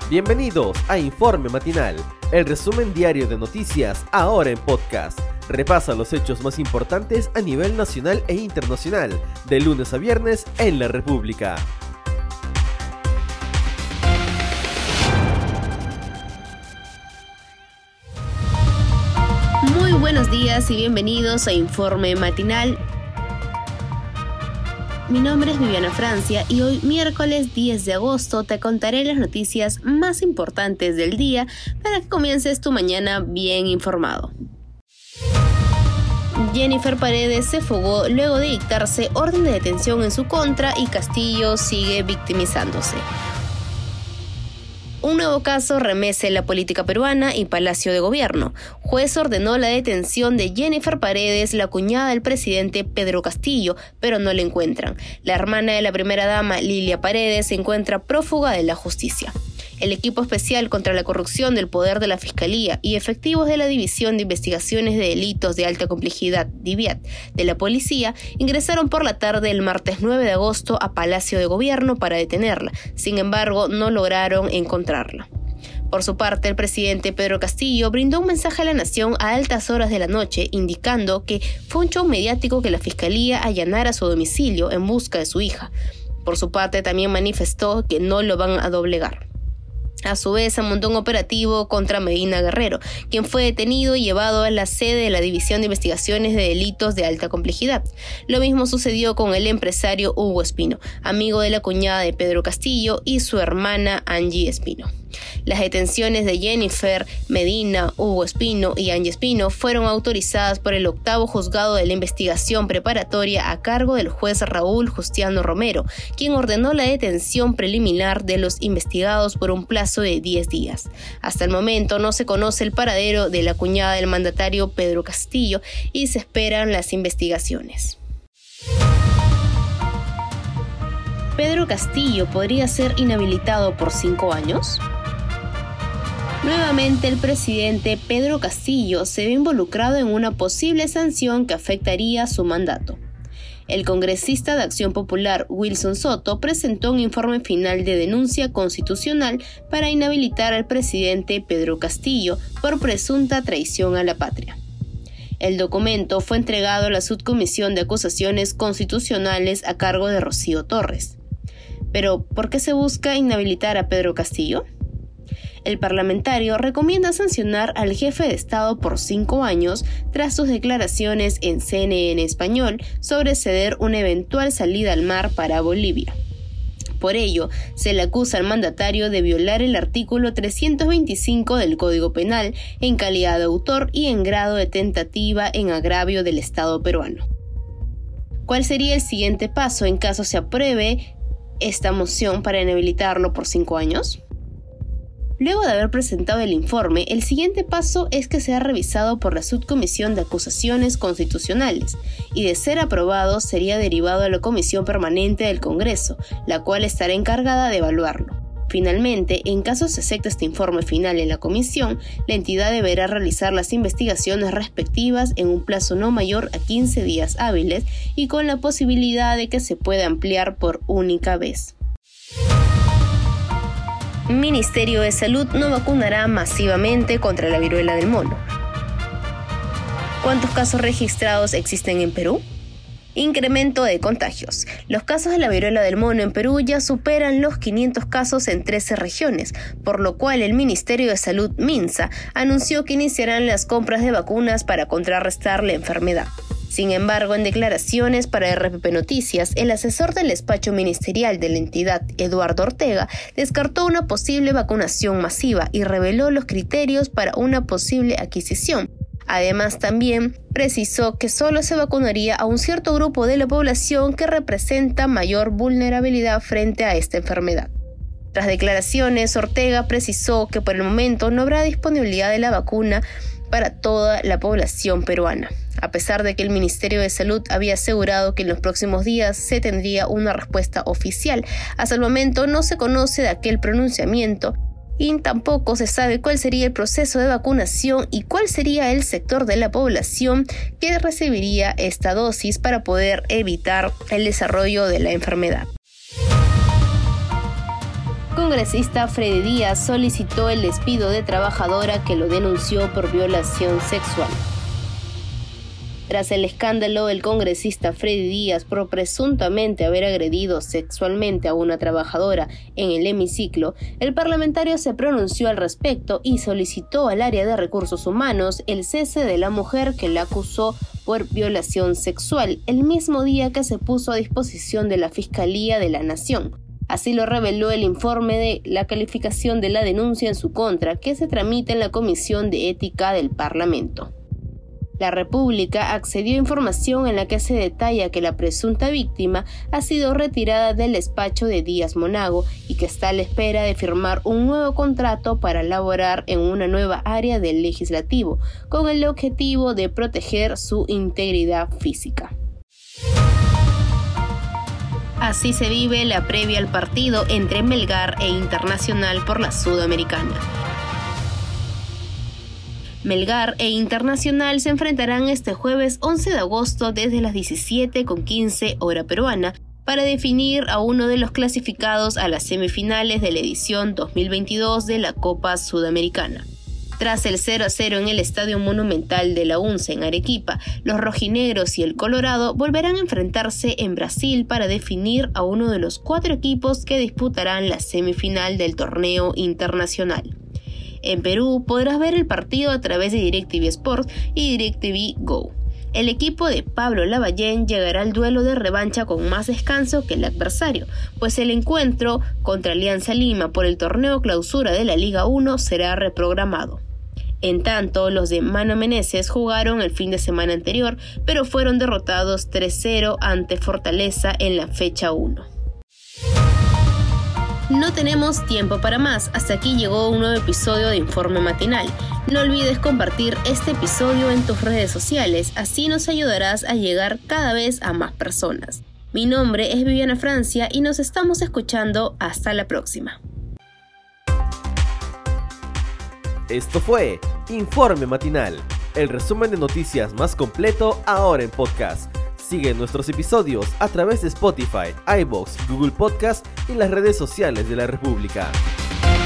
Bienvenidos a Informe Matinal, el resumen diario de noticias ahora en podcast. Repasa los hechos más importantes a nivel nacional e internacional, de lunes a viernes en la República. Muy buenos días y bienvenidos a Informe Matinal. Mi nombre es Viviana Francia y hoy, miércoles 10 de agosto, te contaré las noticias más importantes del día para que comiences tu mañana bien informado. Jennifer Paredes se fugó luego de dictarse orden de detención en su contra y Castillo sigue victimizándose. Un nuevo caso remece la política peruana y Palacio de Gobierno. Juez ordenó la detención de Jennifer Paredes, la cuñada del presidente Pedro Castillo, pero no la encuentran. La hermana de la primera dama, Lilia Paredes, se encuentra prófuga de la justicia. El equipo especial contra la corrupción del poder de la Fiscalía y efectivos de la División de Investigaciones de Delitos de Alta Complejidad, DIVIAD, de la policía, ingresaron por la tarde del martes 9 de agosto a Palacio de Gobierno para detenerla. Sin embargo, no lograron encontrarla. Por su parte, el presidente Pedro Castillo brindó un mensaje a la nación a altas horas de la noche, indicando que fue un show mediático que la Fiscalía allanara su domicilio en busca de su hija. Por su parte, también manifestó que no lo van a doblegar. A su vez, se montó un operativo contra Medina Guerrero, quien fue detenido y llevado a la sede de la División de Investigaciones de Delitos de Alta Complejidad. Lo mismo sucedió con el empresario Hugo Espino, amigo de la cuñada de Pedro Castillo, y su hermana Angie Espino. Las detenciones de Jennifer, Medina, Hugo Espino y Angie Espino fueron autorizadas por el 8º Juzgado de la Investigación Preparatoria a cargo del juez Raúl Justiano Romero, quien ordenó la detención preliminar de los investigados por un plazo de 10 días. Hasta el momento no se conoce el paradero de la cuñada del mandatario Pedro Castillo y se esperan las investigaciones. ¿Pedro Castillo podría ser inhabilitado por 5 años? Nuevamente, el presidente Pedro Castillo se ve involucrado en una posible sanción que afectaría su mandato. El congresista de Acción Popular, Wilson Soto, presentó un informe final de denuncia constitucional para inhabilitar al presidente Pedro Castillo por presunta traición a la patria. El documento fue entregado a la Subcomisión de Acusaciones Constitucionales a cargo de Rocío Torres. Pero, ¿por qué se busca inhabilitar a Pedro Castillo? El parlamentario recomienda sancionar al jefe de Estado por 5 años tras sus declaraciones en CNN Español sobre ceder una eventual salida al mar para Bolivia. Por ello, se le acusa al mandatario de violar el artículo 325 del Código Penal en calidad de autor y en grado de tentativa en agravio del Estado peruano. ¿Cuál sería el siguiente paso en caso se apruebe esta moción para inhabilitarlo por 5 años? Luego de haber presentado el informe, el siguiente paso es que sea revisado por la Subcomisión de Acusaciones Constitucionales y, de ser aprobado, sería derivado a la Comisión Permanente del Congreso, la cual estará encargada de evaluarlo. Finalmente, en caso se acepte este informe final en la comisión, la entidad deberá realizar las investigaciones respectivas en un plazo no mayor a 15 días hábiles y con la posibilidad de que se pueda ampliar por única vez. Ministerio de Salud no vacunará masivamente contra la viruela del mono. ¿Cuántos casos registrados existen en Perú? Incremento de contagios. Los casos de la viruela del mono en Perú ya superan los 500 casos en 13 regiones, por lo cual el Ministerio de Salud, MINSA, anunció que iniciarán las compras de vacunas para contrarrestar la enfermedad. Sin embargo, en declaraciones para RPP Noticias, el asesor del despacho ministerial de la entidad, Eduardo Ortega, descartó una posible vacunación masiva y reveló los criterios para una posible adquisición. Además, también precisó que solo se vacunaría a un cierto grupo de la población que representa mayor vulnerabilidad frente a esta enfermedad. Tras declaraciones, Ortega precisó que por el momento no habrá disponibilidad de la vacuna para toda la población peruana, a pesar de que el Ministerio de Salud había asegurado que en los próximos días se tendría una respuesta oficial. Hasta el momento no se conoce de aquel pronunciamiento y tampoco se sabe cuál sería el proceso de vacunación y cuál sería el sector de la población que recibiría esta dosis para poder evitar el desarrollo de la enfermedad. Congresista Freddy Díaz solicitó el despido de trabajadora que lo denunció por violación sexual. Tras el escándalo del congresista Freddy Díaz por presuntamente haber agredido sexualmente a una trabajadora en el hemiciclo, el parlamentario se pronunció al respecto y solicitó al área de recursos humanos el cese de la mujer que la acusó por violación sexual, el mismo día que se puso a disposición de la Fiscalía de la Nación. Así lo reveló el informe de la calificación de la denuncia en su contra, que se tramita en la Comisión de Ética del Parlamento. La República accedió a información en la que se detalla que la presunta víctima ha sido retirada del despacho de Díaz Monago y que está a la espera de firmar un nuevo contrato para laborar en una nueva área del legislativo, con el objetivo de proteger su integridad física. Así se vive la previa al partido entre Melgar e Internacional por la Sudamericana. Melgar e Internacional se enfrentarán este jueves 11 de agosto desde las 17:15 hora peruana para definir a uno de los clasificados a las semifinales de la edición 2022 de la Copa Sudamericana. Tras el 0-0 en el Estadio Monumental de la UNCE en Arequipa, los rojinegros y el Colorado volverán a enfrentarse en Brasil para definir a uno de los 4 equipos que disputarán la semifinal del torneo internacional. En Perú podrás ver el partido a través de DirecTV Sports y DirecTV Go. El equipo de Pablo Lavallén llegará al duelo de revancha con más descanso que el adversario, pues el encuentro contra Alianza Lima por el torneo clausura de la Liga 1 será reprogramado. En tanto, los de Mano Meneses jugaron el fin de semana anterior, pero fueron derrotados 3-0 ante Fortaleza en la fecha 1. No tenemos tiempo para más, hasta aquí llegó un nuevo episodio de Informe Matinal. No olvides compartir este episodio en tus redes sociales, así nos ayudarás a llegar cada vez a más personas. Mi nombre es Viviana Francia y nos estamos escuchando hasta la próxima. Esto fue Informe Matinal, el resumen de noticias más completo ahora en podcast. Sigue nuestros episodios a través de Spotify, iVoox, Google Podcast y las redes sociales de la República.